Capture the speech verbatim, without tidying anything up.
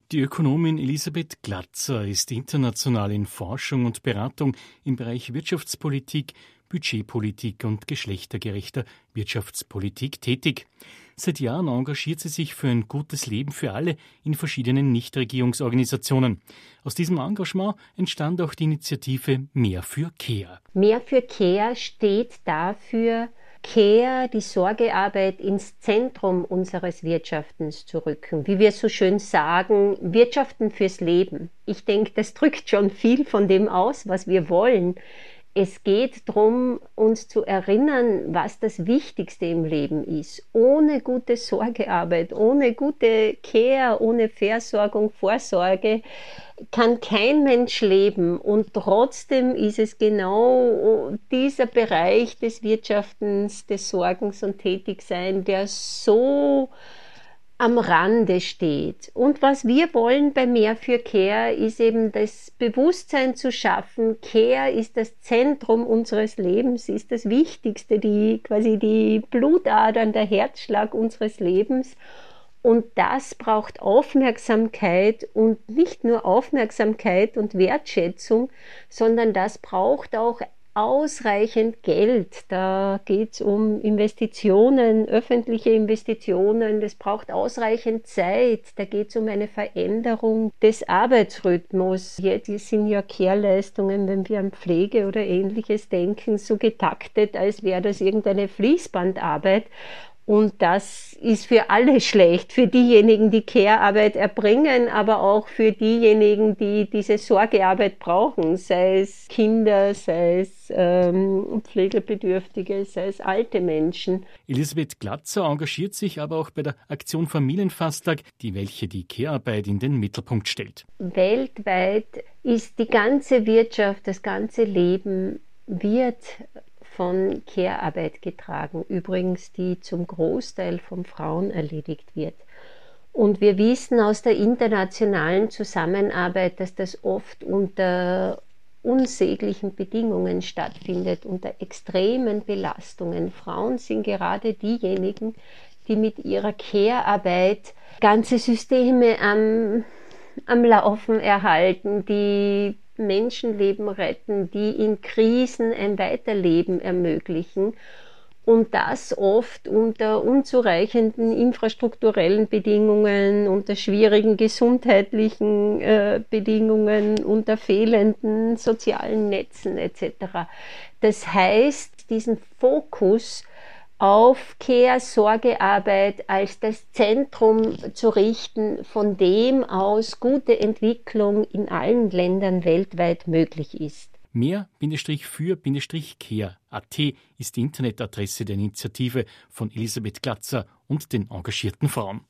Die Ökonomin Elisabeth Glatzer ist international in Forschung und Beratung im Bereich Wirtschaftspolitik, Budgetpolitik und geschlechtergerechter Wirtschaftspolitik tätig. Seit Jahren engagiert sie sich für ein gutes Leben für alle in verschiedenen Nichtregierungsorganisationen. Aus diesem Engagement entstand auch die Initiative Mehr für Care. Mehr für Care steht dafür, Care, die Sorgearbeit, ins Zentrum unseres Wirtschaftens zu rücken. Wie wir so schön sagen, Wirtschaften fürs Leben. Ich denke, das drückt schon viel von dem aus, was wir wollen. Es geht darum, uns zu erinnern, was das Wichtigste im Leben ist. Ohne gute Sorgearbeit, ohne gute Care, ohne Versorgung, Vorsorge kann kein Mensch leben. Und trotzdem ist es genau dieser Bereich des Wirtschaftens, des Sorgens und Tätigseins, der so am Rande steht. Und was wir wollen bei Mehr für Care ist eben das Bewusstsein zu schaffen. Care ist das Zentrum unseres Lebens, ist das Wichtigste, die quasi die Blutadern, der Herzschlag unseres Lebens. Und das braucht Aufmerksamkeit und nicht nur Aufmerksamkeit und Wertschätzung, sondern das braucht auch ausreichend Geld. Da geht es um Investitionen, öffentliche Investitionen. Das braucht ausreichend Zeit. Da geht es um eine Veränderung des Arbeitsrhythmus. Jetzt sind ja Care-Leistungen, wenn wir an Pflege oder Ähnliches denken, so getaktet, als wäre das irgendeine Fließbandarbeit. Und das ist für alle schlecht, für diejenigen, die Care-Arbeit erbringen, aber auch für diejenigen, die diese Sorgearbeit brauchen, sei es Kinder, sei es ähm, Pflegebedürftige, sei es alte Menschen. Elisabeth Glatzer engagiert sich aber auch bei der Aktion Familienfasttag, die welche die Care-Arbeit in den Mittelpunkt stellt. Weltweit ist die ganze Wirtschaft, das ganze Leben wird von Care-Arbeit getragen, übrigens die zum Großteil von Frauen erledigt wird. Und wir wissen aus der internationalen Zusammenarbeit, dass das oft unter unsäglichen Bedingungen stattfindet, unter extremen Belastungen. Frauen sind gerade diejenigen, die mit ihrer Care-Arbeit ganze Systeme am, am Laufen erhalten, die Menschenleben retten, die in Krisen ein Weiterleben ermöglichen und das oft unter unzureichenden infrastrukturellen Bedingungen, unter schwierigen gesundheitlichen äh, Bedingungen, unter fehlenden sozialen Netzen et cetera. Das heißt, diesen Fokus auf Care, Sorgearbeit als das Zentrum zu richten, von dem aus gute Entwicklung in allen Ländern weltweit möglich ist. Mehr für Care Punkt at ist die Internetadresse der Initiative von Elisabeth Glatzer und den engagierten Frauen.